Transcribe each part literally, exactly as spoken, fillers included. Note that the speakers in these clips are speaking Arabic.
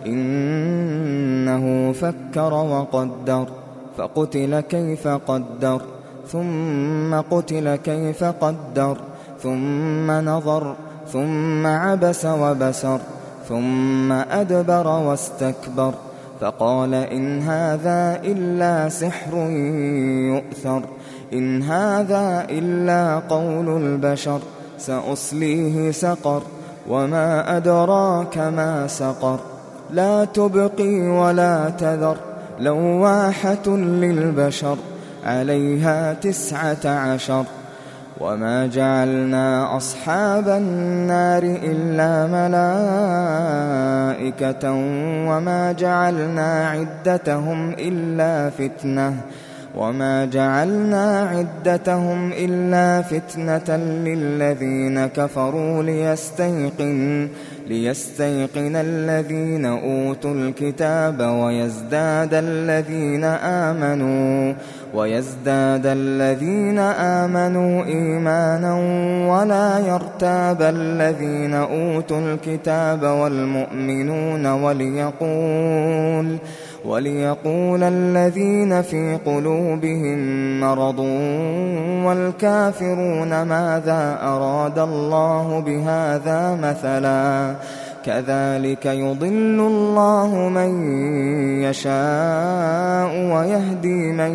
إنه فكر وقدر فقتل كيف قدر ثم قتل كيف قدر ثم نظر ثم عبس وبسر ثم أدبر واستكبر فقال إن هذا إلا سحر يؤثر إن هذا إلا قول البشر سأصليه سقر وما أدراك ما سقر لا تبقي ولا تذر لواحة للبشر عليها تسعة عشر وما جعلنا أصحاب النار إلا ملائكة وما جعلنا عدتهم إلا فتنة وما جعلنا عدتهم إلا فتنة للذين كفروا ليستيقن ليستيقن الذين أوتوا الكتاب ويزداد الذين آمنوا ويزداد الذين آمنوا إيمانا ولا يرتاب الذين أوتوا الكتاب والمؤمنون وليقول وليقول الذين في قلوبهم مرض والكافرون ماذا أراد الله بهذا مثلا كذلك يضل الله من يشاء ويهدي من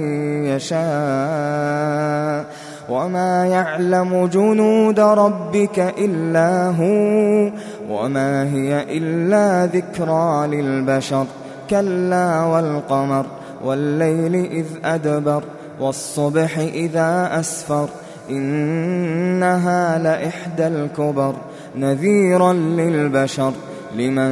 يشاء وما يعلم جنود ربك إلا هو وما هي إلا ذكرى للبشر كلا والقمر والليل إذ أدبر والصبح إذا أسفر إنها لإحدى الكبر نذيرا للبشر لمن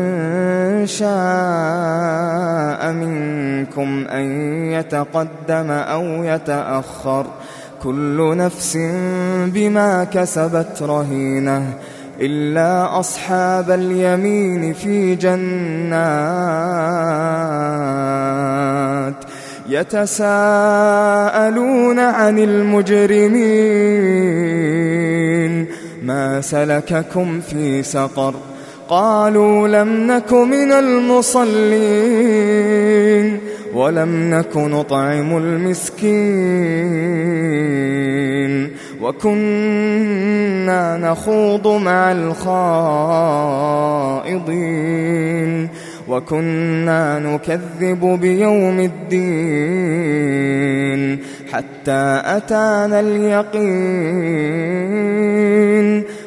شاء منكم أن يتقدم أو يتأخر كل نفس بما كسبت رهينة إلا أصحاب اليمين في جنات يتساءلون عن المجرمين ما سلككم في سقر قالوا لم نك من المصلين ولم نك نطعم المسكين وكنا نخوض مع الخائضين وكنا نكذب بيوم الدين حتى أتانا اليقين